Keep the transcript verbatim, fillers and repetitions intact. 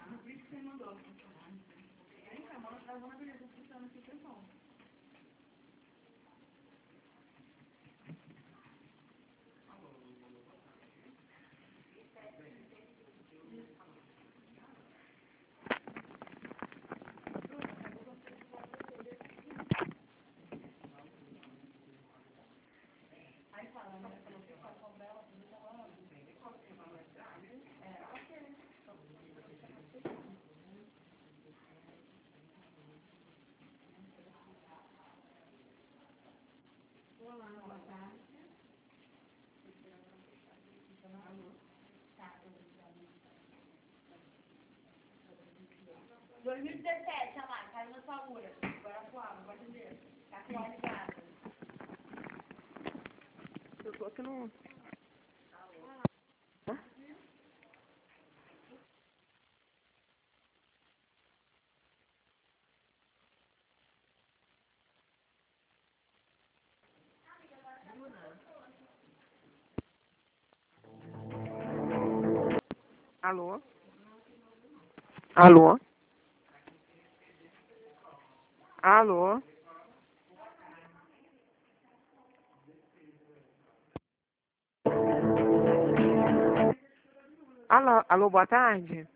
No vídeo que você mandou. Vem cá, manda pra Dona Beleza, explicando aqui o que são. Aí fala, né? Falou que faz com dela, você tá falando. É, ok. Olá, boa tarde. dois mil e dezessete, olha lá, caiu na sua ura. Guarapuava, vai entender. Tá com a ligada. Eu tô aqui no... Alô? Alô? Alô? Alô, alô, boa tarde?